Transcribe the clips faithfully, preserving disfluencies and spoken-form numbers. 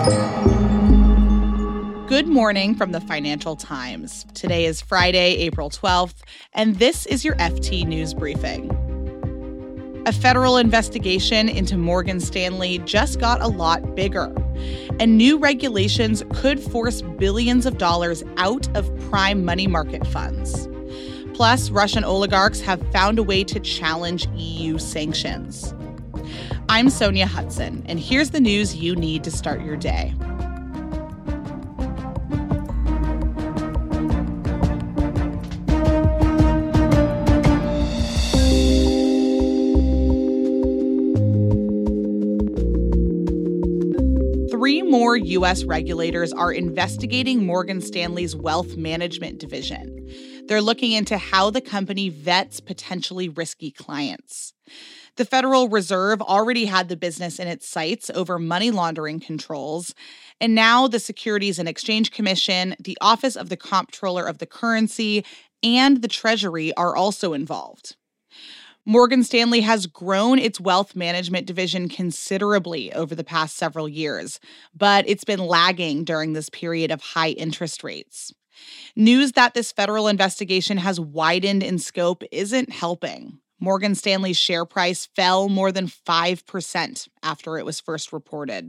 Good morning from the Financial Times. Today is Friday, April twelfth, and this is your F T News Briefing. A federal investigation into Morgan Stanley just got a lot bigger, and new regulations could force billions of dollars out of prime money market funds. Plus, Russian oligarchs have found a way to challenge E U sanctions. I'm Sonia Hudson, and here's the news you need to start your day. Three more U S regulators are investigating Morgan Stanley's wealth management division. They're looking into how the company vets potentially risky clients. The Federal Reserve already had the business in its sights over money laundering controls, and now the Securities and Exchange Commission, the Office of the Comptroller of the Currency, and the Treasury are also involved. Morgan Stanley has grown its wealth management division considerably over the past several years, but it's been lagging during this period of high interest rates. News that this federal investigation has widened in scope isn't helping. Morgan Stanley's share price fell more than five percent after it was first reported.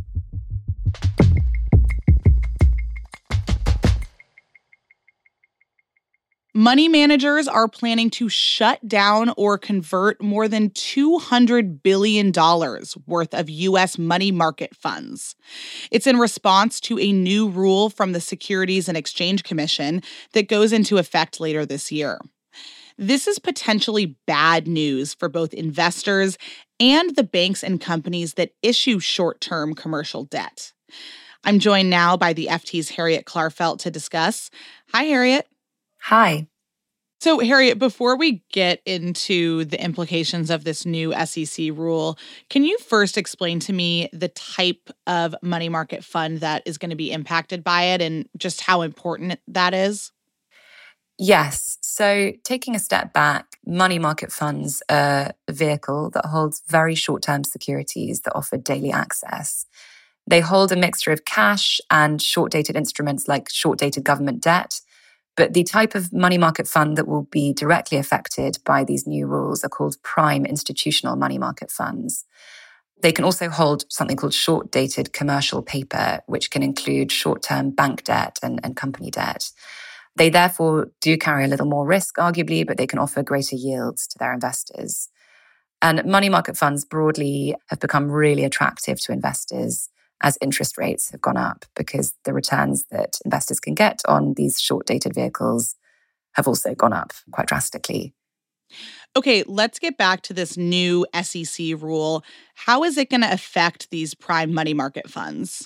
Money managers are planning to shut down or convert more than two hundred billion dollars worth of U S money market funds. It's in response to a new rule from the Securities and Exchange Commission that goes into effect later this year. This is potentially bad news for both investors and the banks and companies that issue short-term commercial debt. I'm joined now by the F T's Harriet Klarfeld to discuss. Hi, Harriet. Hi. So, Harriet, before we get into the implications of this new S E C rule, can you first explain to me the type of money market fund that is going to be impacted by it and just how important that is? Yes. So, taking a step back, money market funds are a vehicle that holds very short-term securities that offer daily access. They hold a mixture of cash and short-dated instruments like short-dated government debt. But the type of money market fund that will be directly affected by these new rules are called prime institutional money market funds. They can also hold something called short-dated commercial paper, which can include short-term bank debt and, and company debt. They therefore do carry a little more risk, arguably, but they can offer greater yields to their investors. And money market funds broadly have become really attractive to investors as interest rates have gone up, because the returns that investors can get on these short-dated vehicles have also gone up quite drastically. Okay, let's get back to this new S E C rule. How is it going to affect these prime money market funds?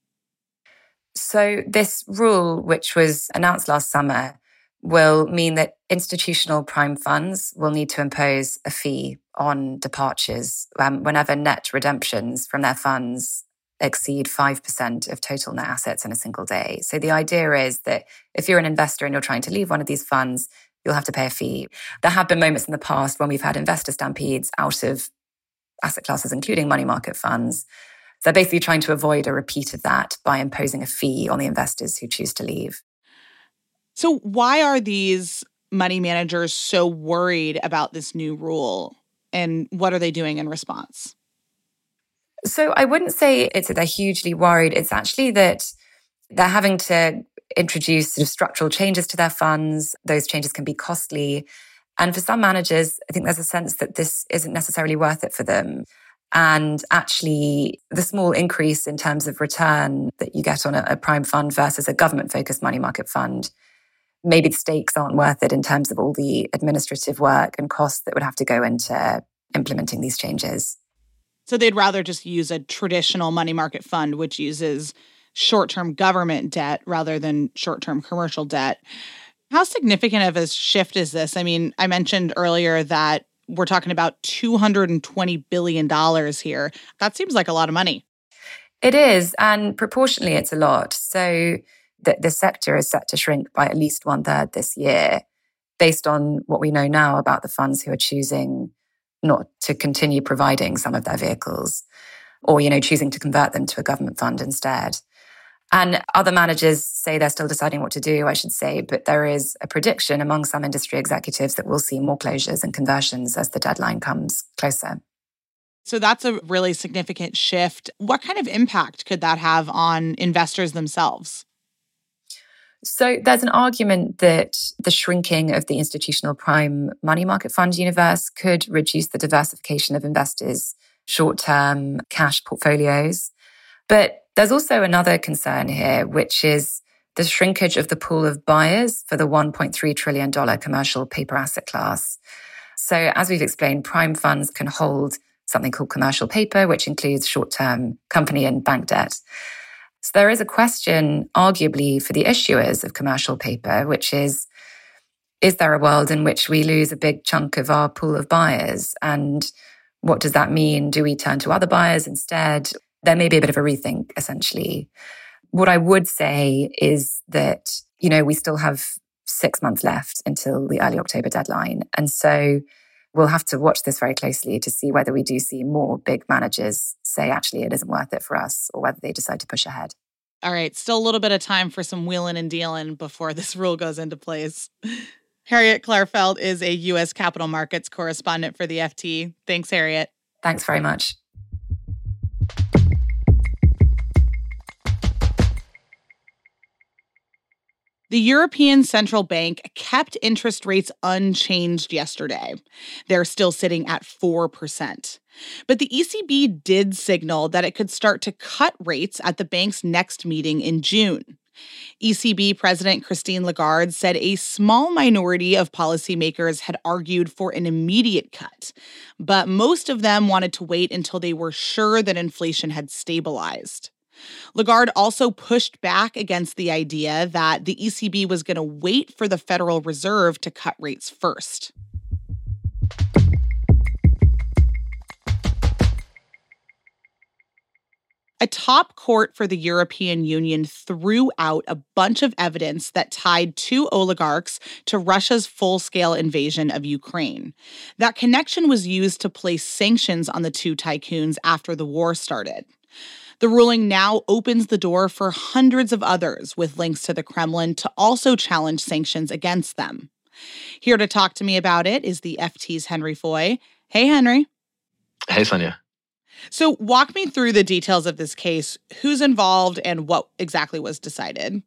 So this rule, which was announced last summer, will mean that institutional prime funds will need to impose a fee on departures um, whenever net redemptions from their funds exceed five percent of total net assets in a single day. So the idea is that if you're an investor and you're trying to leave one of these funds, you'll have to pay a fee. There have been moments in the past when we've had investor stampedes out of asset classes, including money market funds. They're basically trying to avoid a repeat of that by imposing a fee on the investors who choose to leave. So why are these money managers so worried about this new rule? And what are they doing in response? So I wouldn't say it's that they're hugely worried. It's actually that they're having to introduce sort of structural changes to their funds. Those changes can be costly. And for some managers, I think there's a sense that this isn't necessarily worth it for them. And actually, the small increase in terms of return that you get on a, a prime fund versus a government-focused money market fund, maybe the stakes aren't worth it in terms of all the administrative work and costs that would have to go into implementing these changes. So they'd rather just use a traditional money market fund, which uses short-term government debt rather than short-term commercial debt. How significant of a shift is this? I mean, I mentioned earlier that we're talking about two hundred twenty billion dollars here. That seems like a lot of money. It is, and proportionally it's a lot. So the, the sector is set to shrink by at least one third this year, based on what we know now about the funds who are choosing not to continue providing some of their vehicles. or, you know, choosing to convert them to a government fund instead. And other managers say they're still deciding what to do, I should say, but there is a prediction among some industry executives that we'll see more closures and conversions as the deadline comes closer. So that's a really significant shift. What kind of impact could that have on investors themselves? So there's an argument that the shrinking of the institutional prime money market fund universe could reduce the diversification of investors' short-term cash portfolios. But there's also another concern here, which is the shrinkage of the pool of buyers for the one point three trillion dollars commercial paper asset class. So as we've explained, prime funds can hold something called commercial paper, which includes short-term company and bank debt. So there is a question, arguably, for the issuers of commercial paper, which is, is there a world in which we lose a big chunk of our pool of buyers? And what does that mean? Do we turn to other buyers instead? There may be a bit of a rethink, essentially. What I would say is that, you know, we still have six months left until the early October deadline. And so we'll have to watch this very closely to see whether we do see more big managers say, actually, it isn't worth it for us, or whether they decide to push ahead. All right, still a little bit of time for some wheeling and dealing before this rule goes into place. Harriet Klarfeld is a U S capital markets correspondent for the F T. Thanks, Harriet. Thanks very much. The European Central Bank kept interest rates unchanged yesterday. They're still sitting at four percent. But the E C B did signal that it could start to cut rates at the bank's next meeting in June. E C B President Christine Lagarde said a small minority of policymakers had argued for an immediate cut, but most of them wanted to wait until they were sure that inflation had stabilized. Lagarde also pushed back against the idea that the E C B was going to wait for the Federal Reserve to cut rates first. A top court for the European Union threw out a bunch of evidence that tied two oligarchs to Russia's full-scale invasion of Ukraine. That connection was used to place sanctions on the two tycoons after the war started. The ruling now opens the door for hundreds of others with links to the Kremlin to also challenge sanctions against them. Here to talk to me about it is the F T's Henry Foy. Hey, Henry. Hey, Sonia. So walk me through the details of this case. Who's involved and what exactly was decided?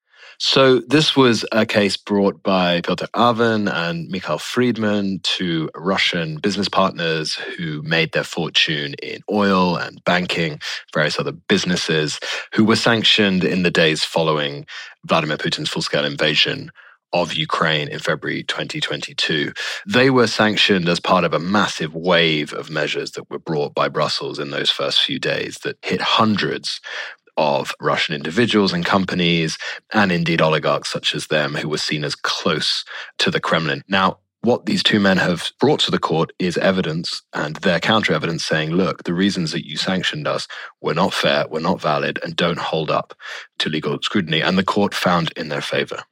So this was a case brought by Piotr Awen and Mikhail Friedman, two Russian business partners who made their fortune in oil and banking, various other businesses, who were sanctioned in the days following Vladimir Putin's full-scale invasion of Ukraine in February twenty twenty-two. They were sanctioned as part of a massive wave of measures that were brought by Brussels in those first few days that hit hundreds of Russian individuals and companies, and indeed oligarchs such as them, who were seen as close to the Kremlin. Now, what these two men have brought to the court is evidence and their counter-evidence saying, look, the reasons that you sanctioned us were not fair, were not valid, and don't hold up to legal scrutiny. And the court found in their favor.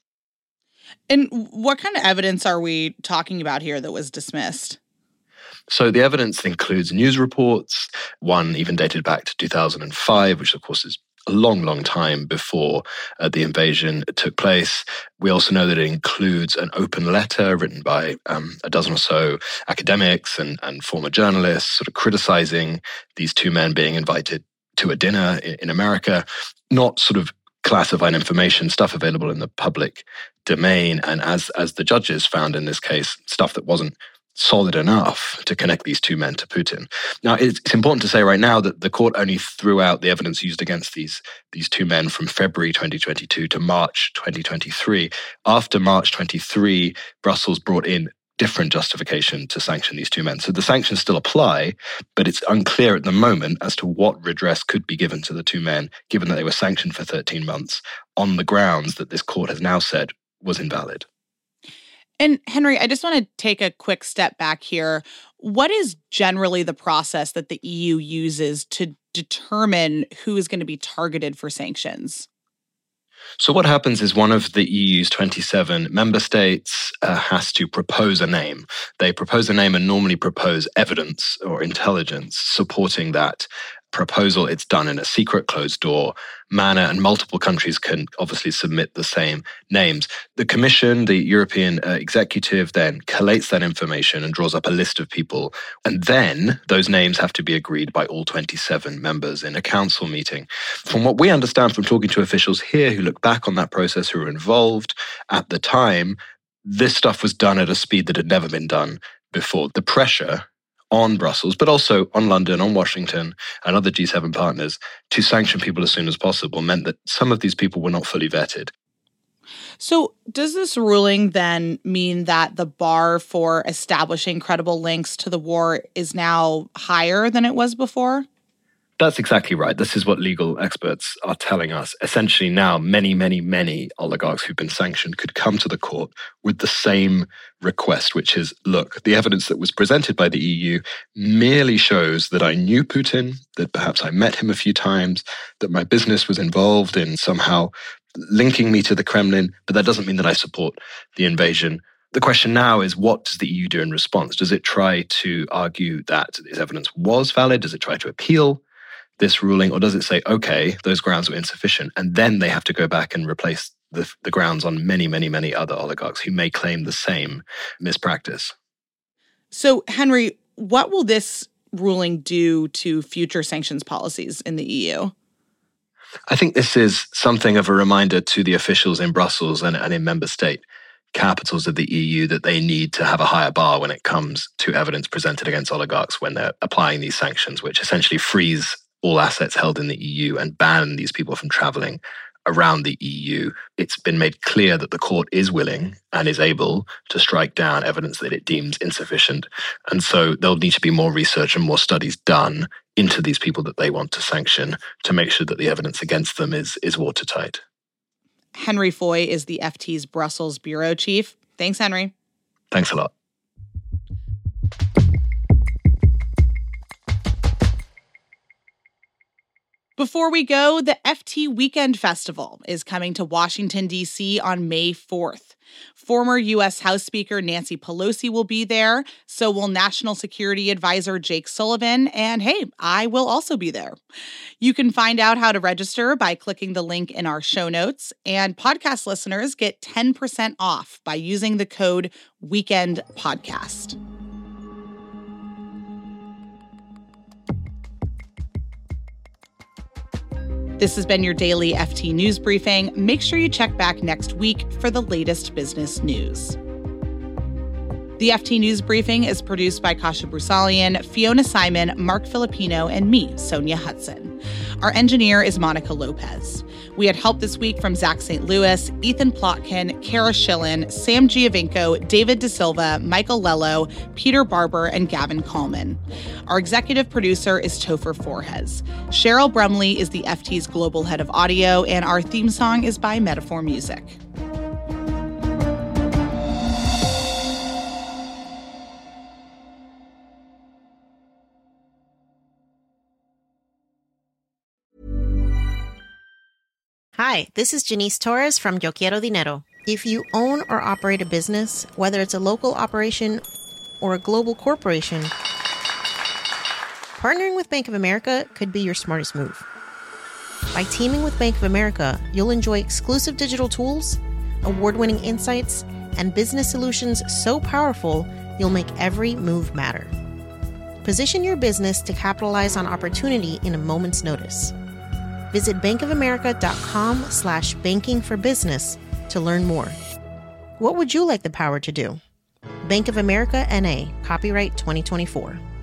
And what kind of evidence are we talking about here that was dismissed? So the evidence includes news reports, one even dated back to two thousand five, which of course is a long, long time before uh, the invasion took place. We also know that it includes an open letter written by um, a dozen or so academics and, and former journalists sort of criticizing these two men being invited to a dinner in, in America, not sort of classified information, stuff available in the public domain. And as, as the judges found in this case, stuff that wasn't solid enough to connect these two men to Putin. Now, it's, it's important to say right now that the court only threw out the evidence used against these, these two men from February twenty twenty-two to March twenty twenty-three. After March twenty-three, Brussels brought in different justification to sanction these two men. So the sanctions still apply, but it's unclear at the moment as to what redress could be given to the two men, given that they were sanctioned for thirteen months on the grounds that this court has now said was invalid. And Henry, I just want to take a quick step back here. What is generally the process that the E U uses to determine who is going to be targeted for sanctions? So what happens is one of the E U's twenty-seven member states uh, has to propose a name. They propose a name and normally propose evidence or intelligence supporting that proposal. It's done in a secret, closed door manner, and multiple countries can obviously submit the same names. The Commission, the European uh, executive, then collates that information and draws up a list of people. And then those names have to be agreed by all twenty-seven members in a council meeting. From what we understand from talking to officials here who look back on that process, who were involved at the time, this stuff was done at a speed that had never been done before. The pressure on Brussels, but also on London, on Washington, and other G seven partners to sanction people as soon as possible meant that some of these people were not fully vetted. So does this ruling then mean that the bar for establishing credible links to the war is now higher than it was before? That's exactly right. This is what legal experts are telling us. Essentially now, many, many, many oligarchs who've been sanctioned could come to the court with the same request, which is, look, the evidence that was presented by the E U merely shows that I knew Putin, that perhaps I met him a few times, that my business was involved in somehow linking me to the Kremlin, but that doesn't mean that I support the invasion. The question now is, what does the E U do in response? Does it try to argue that this evidence was valid? Does it try to appeal this ruling, or does it say, okay, those grounds were insufficient, and then they have to go back and replace the, the grounds on many, many, many other oligarchs who may claim the same mispractice? So, Henry, what will this ruling do to future sanctions policies in the E U? I think this is something of a reminder to the officials in Brussels and, and in member state capitals of the E U that they need to have a higher bar when it comes to evidence presented against oligarchs when they're applying these sanctions, which essentially freeze all assets held in the E U and ban these people from traveling around the E U. It's been made clear that the court is willing and is able to strike down evidence that it deems insufficient. And so there'll need to be more research and more studies done into these people that they want to sanction to make sure that the evidence against them is, is watertight. Henry Foy is the F T's Brussels bureau chief. Thanks, Henry. Thanks a lot. Before we go, the F T Weekend Festival is coming to Washington, D C on May fourth. Former U S House Speaker Nancy Pelosi will be there, so will National Security Advisor Jake Sullivan, and hey, I will also be there. You can find out how to register by clicking the link in our show notes, and podcast listeners get ten percent off by using the code WEEKENDPODCAST. This has been your daily F T News Briefing. Make sure you check back next week for the latest business news. The F T News Briefing is produced by Kasia Brusalian, Fiona Simon, Mark Filipino, and me, Sonia Hudson. Our engineer is Monica Lopez. We had help this week from Zach Saint Louis, Ethan Plotkin, Kara Schillen, Sam Giovinco, David De Silva, Michael Lello, Peter Barber, and Gavin Kallman. Our executive producer is Topher Forhes. Cheryl Brumley is the F T's global head of audio, and our theme song is by Metaphor Music. Hi, this is Janice Torres from Yo Quiero Dinero. If you own or operate a business, whether it's a local operation or a global corporation, partnering with Bank of America could be your smartest move. By teaming with Bank of America, you'll enjoy exclusive digital tools, award-winning insights, and business solutions so powerful you'll make every move matter. Position your business to capitalize on opportunity in a moment's notice. Visit bankofamerica.com slash banking for business to learn more. What would you like the power to do? Bank of America N A, copyright twenty twenty-four.